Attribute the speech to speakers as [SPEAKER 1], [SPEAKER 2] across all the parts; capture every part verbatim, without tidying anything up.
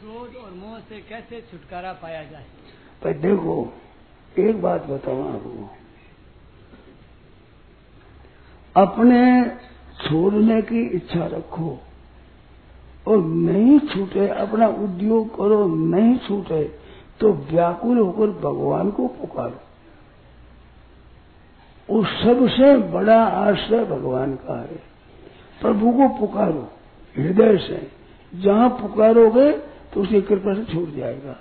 [SPEAKER 1] क्रोध और मोह से कैसे छुटकारा पाया जाए?
[SPEAKER 2] पर देखो, एक बात बताऊं आपको, अपने छोड़ने की इच्छा रखो और नहीं छूटे, अपना उद्योग करो, नहीं छूटे तो व्याकुल होकर भगवान को पुकारो। वो सबसे बड़ा आश्रय भगवान का है। प्रभु को पुकारो हृदय से, जहां पुकारोगे तो उसकी कृपा से छूट जाएगा।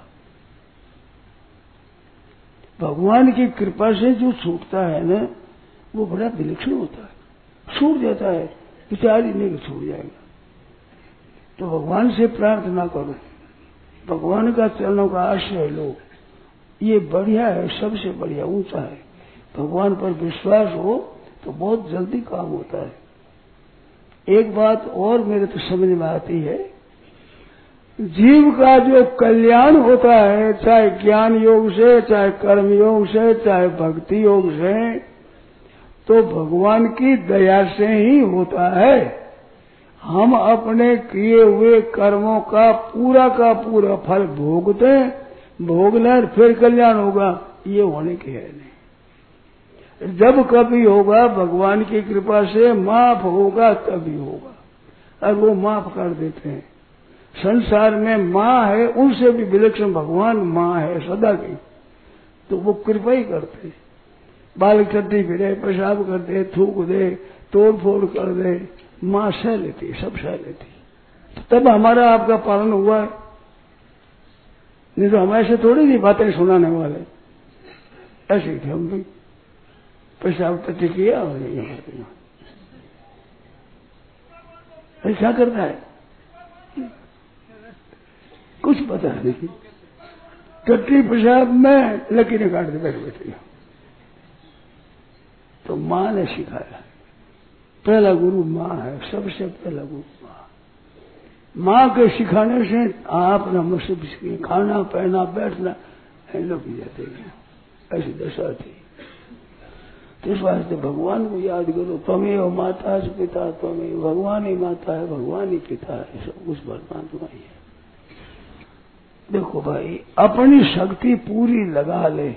[SPEAKER 2] भगवान की कृपा से जो छूटता है ना, वो बड़ा विलक्षण होता है, छूट जाता है, विचार ही नहीं छूट जाएगा। तो भगवान से प्रार्थना करो, भगवान का चरणों का आश्रय लो, ये बढ़िया है, सबसे बढ़िया ऊंचा है। भगवान पर विश्वास हो तो बहुत जल्दी काम होता है। एक बात और मेरे तो समझ में आती है, जीव का जो कल्याण होता है, चाहे ज्ञान योग से, चाहे कर्म योग से, चाहे भक्ति योग से, तो भगवान की दया से ही होता है। हम अपने किए हुए कर्मों का पूरा का पूरा फल भोगते, भोग लें फिर कल्याण होगा, ये होने की है नहीं। जब कभी होगा भगवान की कृपा से माफ होगा तभी होगा, और वो माफ कर देते हैं। संसार में माँ है, उनसे भी विलक्षण भगवान माँ है सदा की, तो वो कृपा ही करते। बाल चट्टी फिरे, पेशाब कर दे, थूक दे, तोड़ फोड़ कर दे, माँ सह लेती, सब सह लेती। तब हमारा आपका पालन हुआ है, नहीं तो हम ऐसे थोड़ी नहीं बातें सुनाने वाले, ऐसे थे हम भी। पेशाब टट्टी किया और नहीं, ऐसा करता है कुछ पता नहीं। टट्टी पेशाब में लकीरें काटते बैठ बैठे। तो माँ ने सिखाया, पहला गुरु माँ है, सबसे पहला गुरु माँ। माँ के सिखाने से आप न मुझसे सीखे, खाना पहना बैठना लोग भी जाते हैं, ऐसी दशा थी। तो इस वास्ते भगवान को याद करो, त्वमेव माता पिता त्वमेव, भगवान ही माता है, भगवान ही पिता है, सब कुछ परमात्मा ही है। देखो भाई, अपनी शक्ति पूरी लगा ले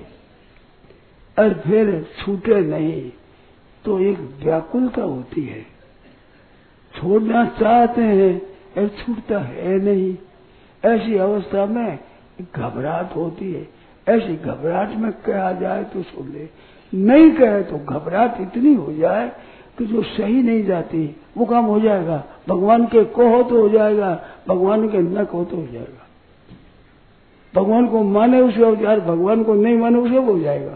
[SPEAKER 2] और फिर छूटे नहीं तो एक व्याकुलता होती है, छोड़ना चाहते हैं और छूटता है नहीं। ऐसी अवस्था में घबराहट होती है। ऐसी घबराहट में कहा जाए तो सुन ले, नहीं कहे तो घबराहट इतनी हो जाए कि जो सही नहीं जाती वो काम हो जाएगा। भगवान के कहो तो हो जाएगा, भगवान के न कहो तो हो जाएगा। भगवान को माने उसे हो जाए, भगवान को नहीं माने उसे हो जाएगा।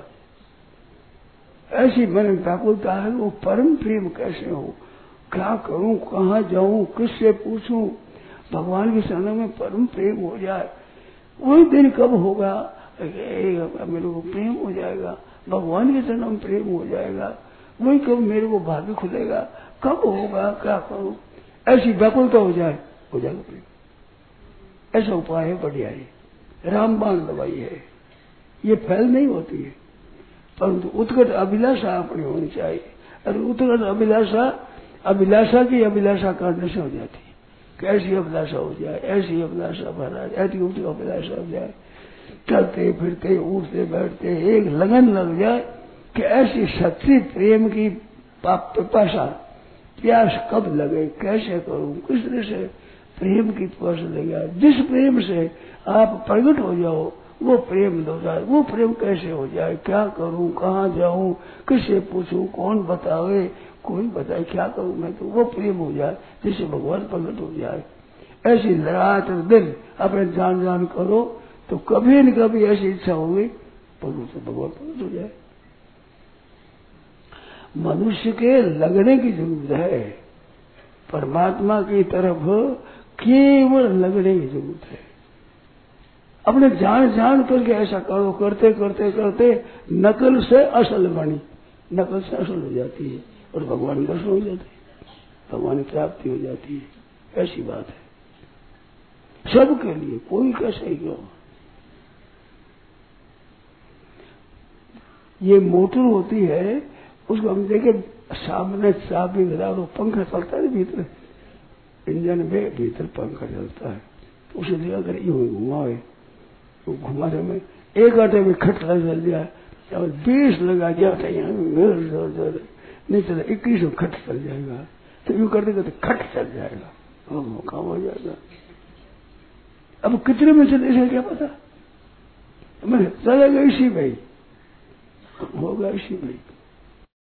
[SPEAKER 2] ऐसी मन व्याकुलता है, वो परम प्रेम कैसे हो, क्या करूं, कहाँ जाऊं, किससे पूछूं। भगवान के शरण में परम प्रेम हो जाए, वही दिन कब होगा मेरे को प्रेम हो जाएगा, भगवान के शरण में प्रेम हो जाएगा, वही कब मेरे को भाग्य खुलेगा, कब होगा, क्या करूं। ऐसी व्याकुलता हो जाए, हो जाएगा प्रेम। ऐसा उपाय है, बढ़िया है, रामबाण दवाई है। ये फैल नहीं होती है, परंतु उत्कट अभिलाषा अपनी होनी चाहिए। और उत्कट अभिलाषा अभिलाषा की अभिलाषा करने से हो जाती है। कैसी अभिलाषा हो जाए, ऐसी अभिलाषा महाराज, ऐसी उठी अभिलाषा हो जाए, चलते फिरते उठते बैठते एक लगन लग जाए कि ऐसी सच्ची प्रेम की पिपासा, प्यास कब लगे, कैसे करूं, किस तरह से प्रेम की पिपासा लगे। जिस प्रेम से आप प्रकट हो जाओ वो प्रेम हो जाए। वो प्रेम कैसे हो जाए, क्या करूं, कहाँ जाऊं, किससे पूछूं, कौन बतावे, कोई बताए, क्या करूं मैं, तो वो प्रेम हो जाए जिससे भगवान प्रकट हो जाए। ऐसी रात दिन अपने जान जान करो तो कभी न कभी ऐसी इच्छा होगी प्रभु से भगवान प्रकट हो जाए। मनुष्य के लगने की जरूरत है, परमात्मा की तरफ केवल लगने की जरूरत है। अपने जान जान करके ऐसा करो, करते करते करते नकल से असल बनी, नकल से असल हो जाती है और भगवान दर्शन हो जाते हैं, भगवान की प्राप्ति हो जाती है। ऐसी बात है सबके लिए, कोई कैसे ही क्यों। ये मोटर होती है, उसको हम देखे सामने चाबी लगा दो, पंखा चलता है भीतर, इंजन में भीतर पंखा चलता है, तो उसे दिया कर यूं घुमावे, तो घुमाने में एक आटे में खट चल जाए और बीस लगा जाता है नहीं चला इक्कीस में खट चल जाएगा, तो यूं करते करते खट चल जाएगा, काम हो जाएगा। अब कितने में चले इसे क्या पता, मैं चलेगा इसी में, होगा इसी में।